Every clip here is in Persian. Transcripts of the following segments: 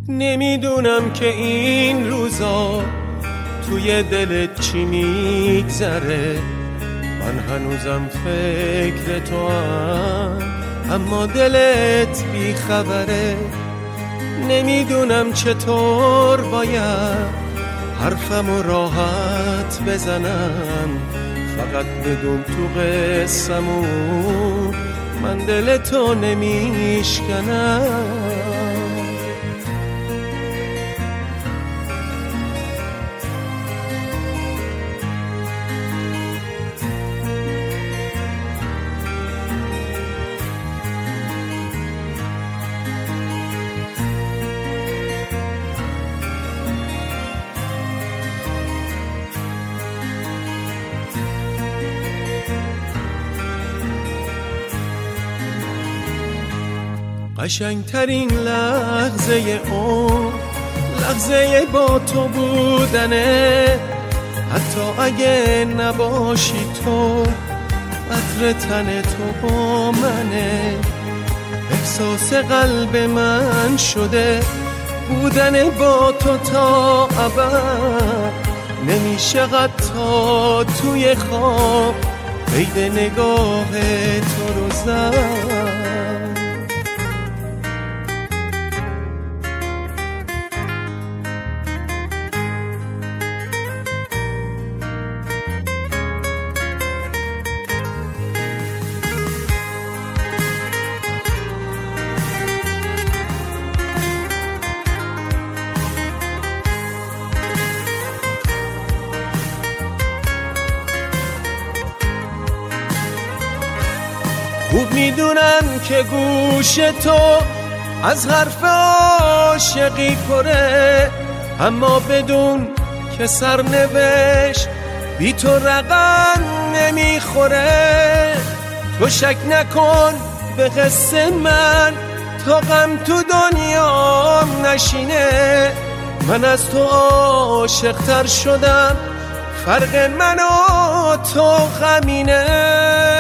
نمیدونم که این روزا توی دلت چی میگذره، من هنوزم فکر تو هم، اما دلت بیخبره. نمیدونم چطور باید حرفمو راحت بزنم، فقط بدون تو قسمو من دل تو نمیشکنم. قشنگترین لحظه اون لحظه با تو بودنه، حتی اگه نباشی تو عطر تن تو با منه. احساس قلب من شده بودن با تو تا ابد، نمیشه حتی توی خواب قید نگاه تو رو زد. خوب میدونم که گوش تو از حرف عاشقی پره، اما بدون که سرنوشت بی تو رقم نمیخوره. تو شک نکن به قصه من تا غم تو دنیام نشینه، من از تو عاشق تر شدم، فرق من و تو غمینه.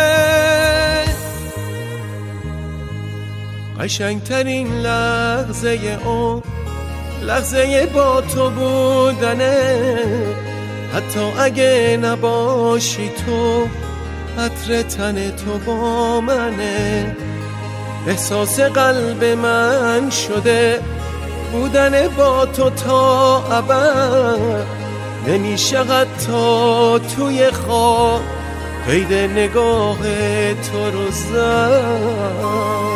قشنگترین لحظه اون لحظه با تو بودنه، حتی اگه نباشی تو عطر تن تو با منه. احساس قلب من شده بودن با تو تا ابد، نمیشه حتی توی خواب قید نگاه تو رو زد.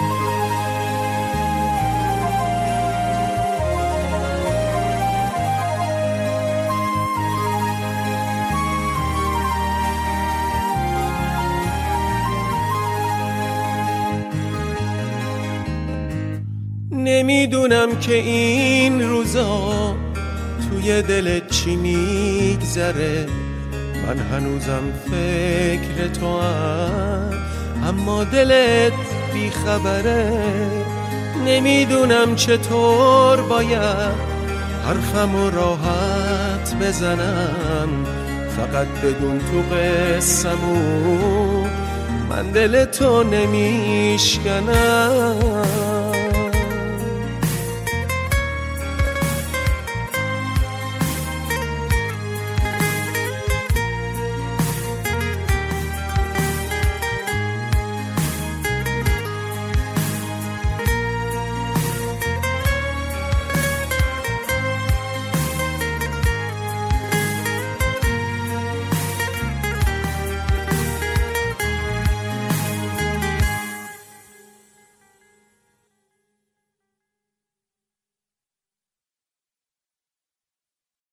نمیدونم که این روزا توی دلت چی میگذره، من هنوزم فکر تو هم، اما دلت بیخبره. نمیدونم چطور باید حرفمو راحت بزنم، فقط بدون تو قسمو من دل تو نمیشکنم.